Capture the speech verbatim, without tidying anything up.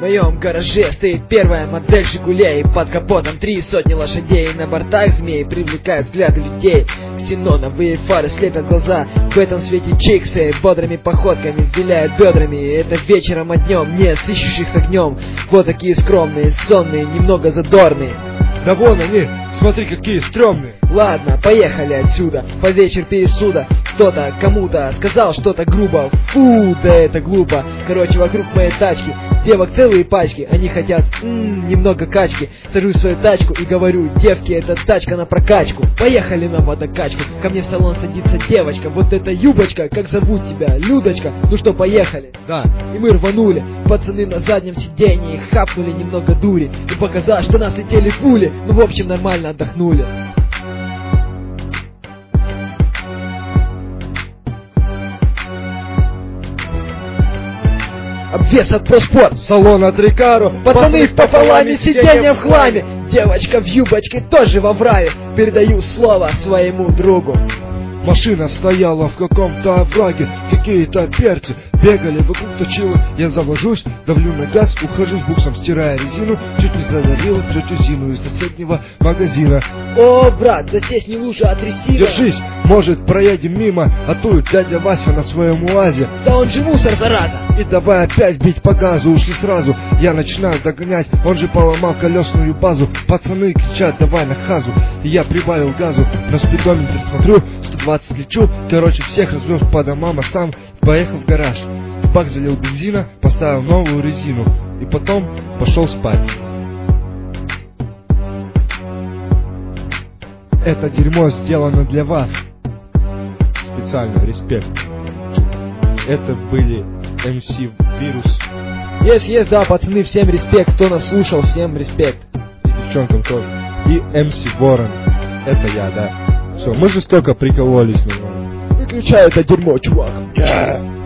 моем гараже стоит первая модель «Жигулей». Под капотом три сотни лошадей. На бортах змей привлекают взгляды людей. Ксеноновые фары слепят глаза. В этом свете чиксы бодрыми походками виляют бедрами. Это вечером, а днем не сыщущих с огнем. Вот такие скромные, сонные, немного задорные. Да вон они, смотри, какие стрёмные. Ладно, поехали отсюда, под вечер пересуда. Кто-то кому-то сказал что-то грубо. Фу, да это глупо. Короче, вокруг моей тачки девок целые пачки. Они хотят м-м, немного качки. Сажусь в свою тачку и говорю: девки, это тачка на прокачку. Поехали на водокачку. Ко мне в салон садится девочка. Вот эта юбочка, как зовут тебя? Людочка. Ну что, поехали? Да. И мы рванули. Пацаны на заднем сиденье хапнули немного дури. И показалось, что нас летели пули. Ну в общем, нормально отдохнули. Обвес от Проспорт, салон от Рикаро, пацаны в пополаме, сиденье в хламе. Девочка в юбочке тоже во враве. Передаю слово своему другу. Машина стояла в каком-то овраге. Какие-то перцы бегали вокруг точилы. Я завожусь, давлю на газ, ухожу с буксом, стирая резину. Чуть не задавил тетю Зину из соседнего магазина. О, брат, да здесь не лучше от ресива. Держись, может проедем мимо. А тут дядя Вася на своем УАЗе. Да он же мусор, зараза. И давай опять бить по газу, ушли сразу. Я начинаю догонять, он же поломал колесную базу. Пацаны кричат: давай на хазу. И я прибавил газу, на спидометр смотрю, сто двадцать лечу. Короче, всех развез по домам, а сам поехал в гараж. В бак залил бензина, поставил новую резину. И потом пошел спать. Это дерьмо сделано для вас. Специально, респект. Это были эм си Вирус. Есть, есть, да, пацаны, всем респект. Кто нас слушал, всем респект. И девчонкам тоже. И эм си Ворон. Это я, да. Все, мы жестоко прикололись на него. Выключай это дерьмо, чувак. Yeah.